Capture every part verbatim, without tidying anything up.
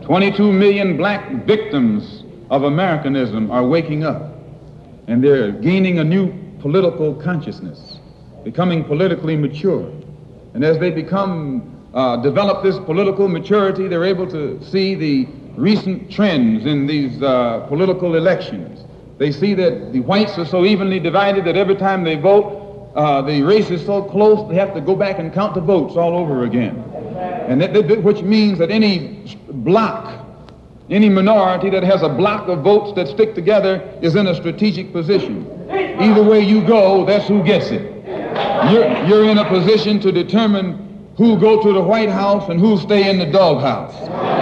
twenty-two million black victims of Americanism are waking up, and they're gaining a new political consciousness, becoming politically mature. And as they become, uh, develop this political maturity, they're able to see the recent trends in these uh, political elections. They see that the whites are so evenly divided that every time they vote, uh, the race is so close, they have to go back and count the votes all over again. And that, that, which means that any block, any minority that has a block of votes that stick together is in a strategic position. Either way you go, that's who gets it. You're, you're in a position to determine who go to the White House and who stay in the doghouse.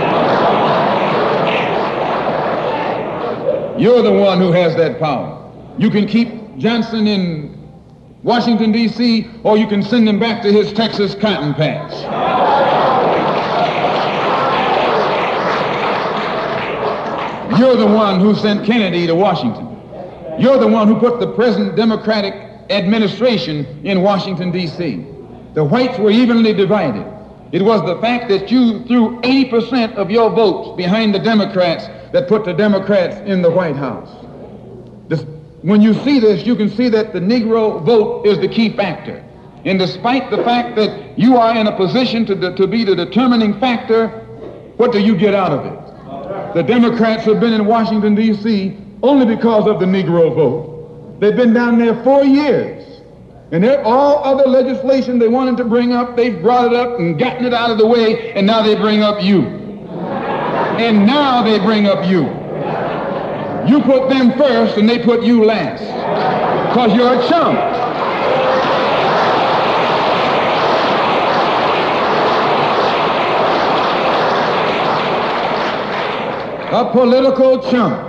You're the one who has that power. You can keep Johnson in Washington, D C, or you can send him back to his Texas cotton patch. You're the one who sent Kennedy to Washington. You're the one who put the present Democratic administration in Washington, D C. The whites were evenly divided. It was the fact that you threw eighty percent of your votes behind the Democrats that put the Democrats in the White House. This, when you see this, you can see that the Negro vote is the key factor. And despite the fact that you are in a position to, de- to be the determining factor, what do you get out of it? The Democrats have been in Washington, D C only because of the Negro vote. They've been down there four years. And all other legislation they wanted to bring up, they've brought it up and gotten it out of the way, and now they bring up you. And now they bring up you. You put them first and they put you last. Because you're a chump. A political chump.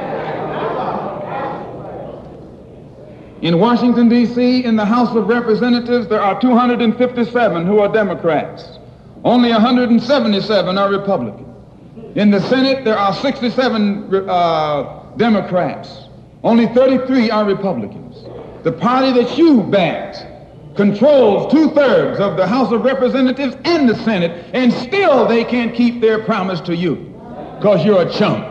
In Washington, D C, in the House of Representatives, there are two hundred fifty-seven who are Democrats. Only one hundred seventy-seven are Republicans. In the Senate, there are sixty-seven uh, Democrats. Only thirty-three are Republicans. The party that you backed controls two-thirds of the House of Representatives and the Senate, and still they can't keep their promise to you because you're a chump.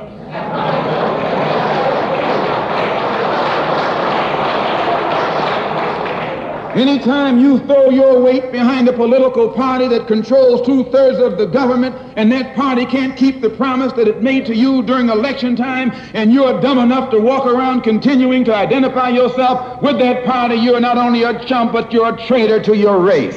Anytime you throw your weight behind a political party that controls two-thirds of the government and that party can't keep the promise that it made to you during election time, and you're dumb enough to walk around continuing to identify yourself with that party, you're not only a chump, but you're a traitor to your race.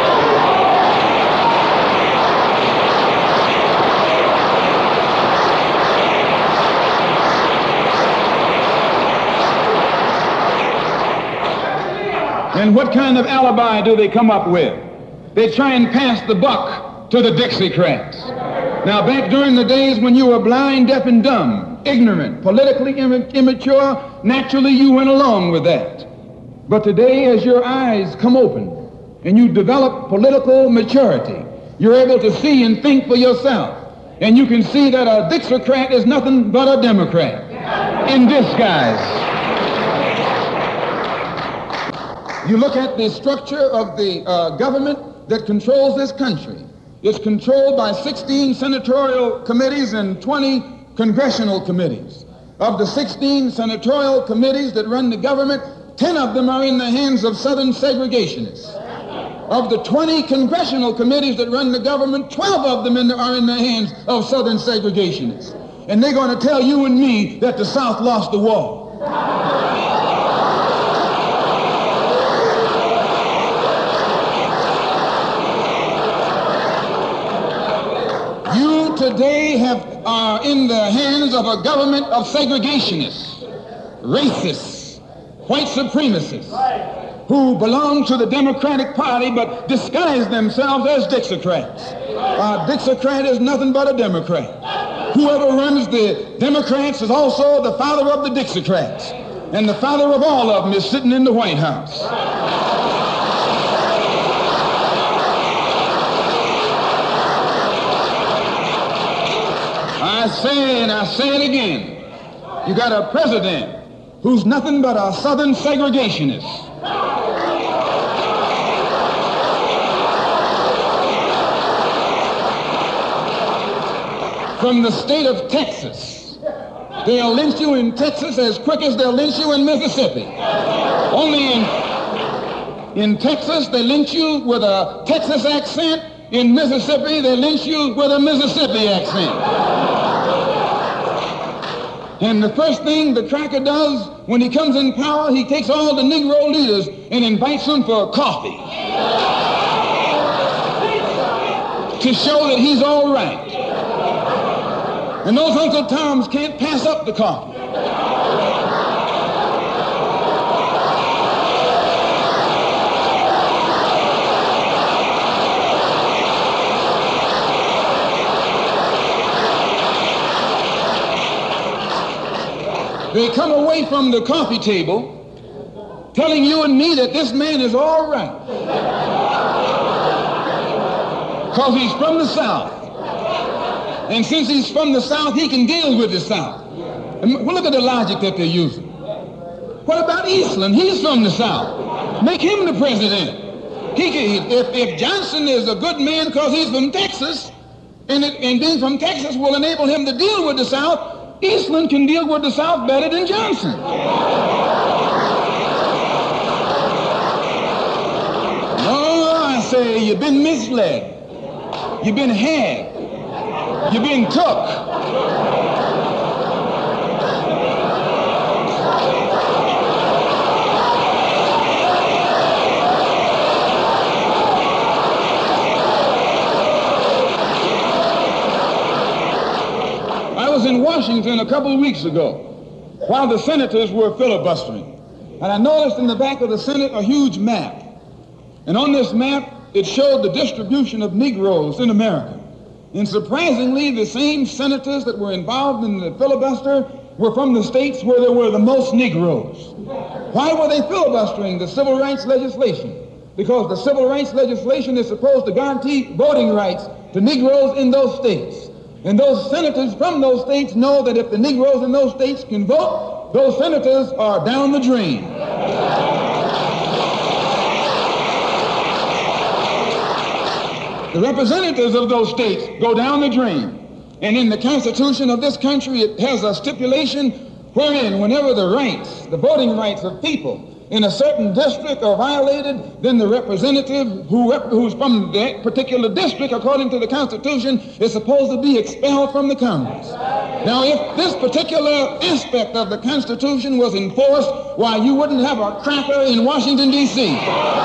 And what kind of alibi do they come up with? They try and pass the buck to the Dixiecrats. Now, back during the days when you were blind, deaf, and dumb, ignorant, politically Im- immature, naturally you went along with that. But today, as your eyes come open and you develop political maturity, you're able to see and think for yourself. And you can see that a Dixiecrat is nothing but a Democrat in disguise. You look at the structure of the uh, government that controls this country. It's controlled by sixteen senatorial committees and twenty congressional committees. Of the sixteen senatorial committees that run the government, ten of them are in the hands of Southern segregationists. Of the twenty congressional committees that run the government, twelve of them in the, are in the hands of Southern segregationists. And they're going to tell you and me that the South lost the war. Today have are uh, in the hands of a government of segregationists, racists, white supremacists, who belong to the Democratic Party but disguise themselves as Dixiecrats. Uh, Dixiecrat is nothing but a Democrat. Whoever runs the Democrats is also the father of the Dixiecrats, and the father of all of them is sitting in the White House. I say, and I say it again, you got a president who's nothing but a Southern segregationist. from the state of Texas. They'll lynch you in Texas as quick as they'll lynch you in Mississippi. Only in, in Texas, they lynch you with a Texas accent. In Mississippi, they lynch you with a Mississippi accent. And the first thing the cracker does when he comes in power, he takes all the Negro leaders and invites them for coffee to show that he's all right. And those Uncle Toms can't pass up the coffee. They come away from the coffee table telling you and me that this man is all right because he's from the South. And since he's from the South, he can deal with the South. And well, look at the logic that they're using. What about Eastland? He's from the South. Make him the president. He can, if, if Johnson is a good man because he's from Texas, and, it, and being from Texas will enable him to deal with the South, Eastland can deal with the South better than Johnson. No, I say you've been misled. You've been had. You've been took. I was in Washington a couple of weeks ago while the senators were filibustering. And I noticed in the back of the Senate a huge map. And on this map, it showed the distribution of Negroes in America. And surprisingly, the same senators that were involved in the filibuster were from the states where there were the most Negroes. Why were they filibustering the civil rights legislation? Because the civil rights legislation is supposed to guarantee voting rights to Negroes in those states. And those senators from those states know that if the Negroes in those states can vote, those senators are down the drain. The representatives of those states go down the drain. And in the Constitution of this country, it has a stipulation wherein whenever the rights, the voting rights of people in a certain district are violated, then the representative who, who's from that particular district, according to the Constitution, is supposed to be expelled from the Congress. Now, if this particular aspect of the Constitution was enforced, why, you wouldn't have a cracker in Washington, D C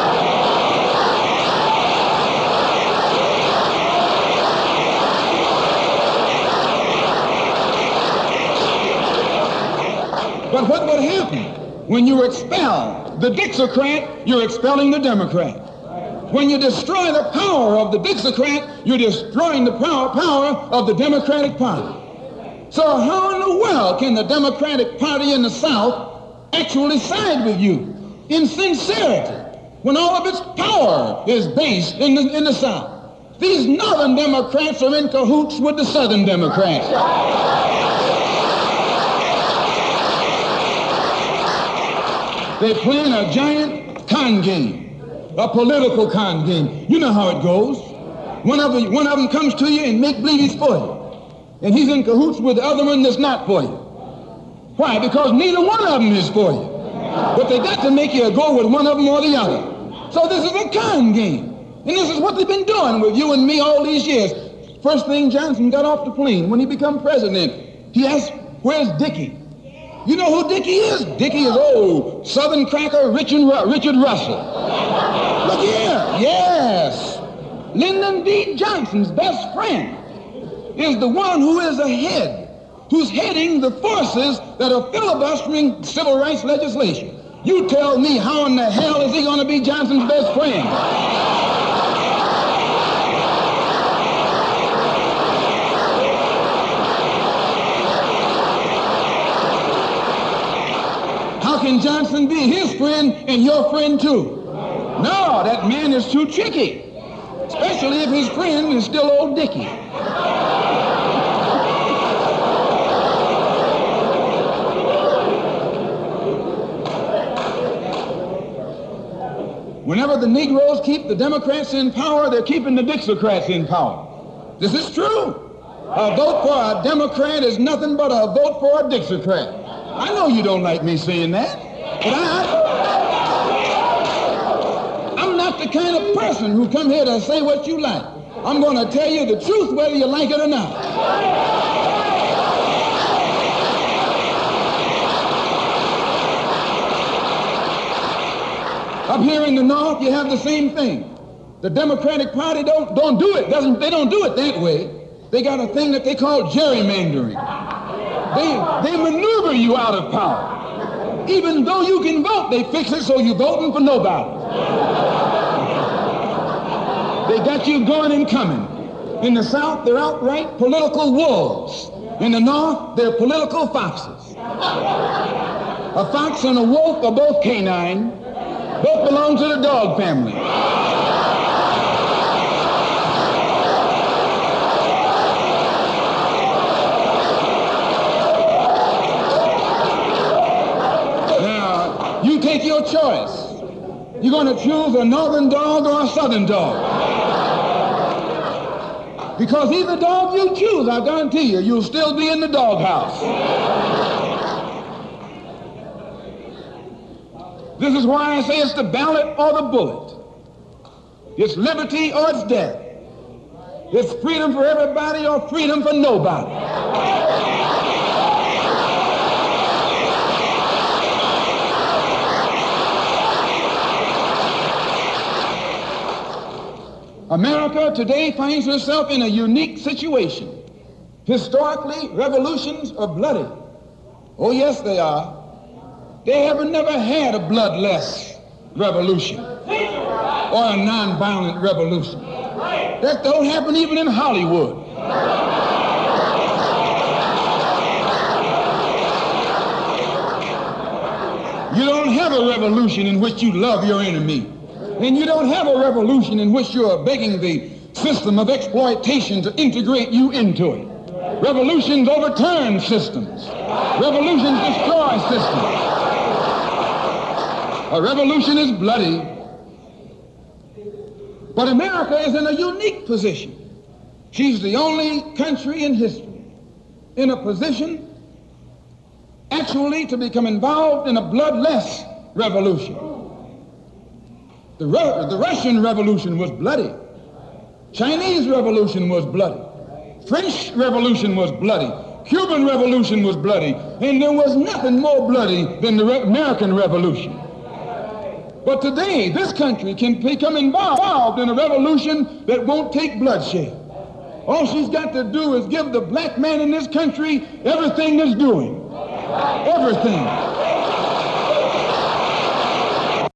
But what would happen? When you expel the Dixiecrat, you're expelling the Democrat. When you destroy the power of the Dixiecrat, you're destroying the power, power of the Democratic Party. So how in the world can the Democratic Party in the South actually side with you in sincerity when all of its power is based in the, in the South? These Northern Democrats are in cahoots with the Southern Democrats. They're playing a giant con game, a political con game. You know how it goes. One of, the, one of them comes to you and make believe he's for you. And he's in cahoots with the other one that's not for you. Why? Because neither one of them is for you. But they got to make you go with one of them or the other. So this is a con game. And this is what they've been doing with you and me all these years. First thing Johnson got off the plane when he became president, he asked, where's Dickie? You know who Dickie is? Dickie is old Southern cracker Richard, Richard Russell. Look here. Yes. Lyndon B. Johnson's best friend is the one who is ahead, who's heading the forces that are filibustering civil rights legislation. You tell me, how in the hell is he going to be Johnson's best friend? How can Johnson be his friend and your friend too? No, that man is too tricky, especially if his friend is still old Dickie. Whenever the Negroes keep the Democrats in power, they're keeping the Dixiecrats in power. This is true. A vote for a Democrat is nothing but a vote for a Dixiecrat. I know you don't like me saying that, but I, I'm not the kind of person who come here to say what you like. I'm going to tell you the truth whether you like it or not. Up here in the North, you have the same thing. The Democratic Party don't, don't do it. Doesn't, they don't do it that way. They got a thing that they call gerrymandering. They, they maneuver you out of power. Even though you can vote, they fix it so you're voting for nobody. They got you going and coming. In the South, they're outright political wolves. In the North, they're political foxes. A fox and a wolf are both canine. Both belong to the dog family. Now, you take your choice. You're going to choose a northern dog or a southern dog. Because either dog you choose, I guarantee you, you'll still be in the doghouse. This is why I say it's the ballot or the bullet. It's liberty or it's death. It's freedom for everybody or freedom for nobody. America today finds herself in a unique situation. Historically, revolutions are bloody. Oh, yes, they are. They have never had a bloodless revolution or a nonviolent revolution. That don't happen even in Hollywood. You don't have a revolution in which you love your enemy. And you don't have a revolution in which you're begging the system of exploitation to integrate you into it. Revolutions overturn systems. Revolutions destroy systems. A revolution is bloody. But America is in a unique position. She's the only country in history in a position actually to become involved in a bloodless revolution. The, Ru- the Russian Revolution was bloody. Chinese Revolution was bloody. French Revolution was bloody. Cuban Revolution was bloody. And there was nothing more bloody than the Re- American Revolution. But today, this country can become involved in a revolution that won't take bloodshed. All she's got to do is give the black man in this country everything that's doing. Everything.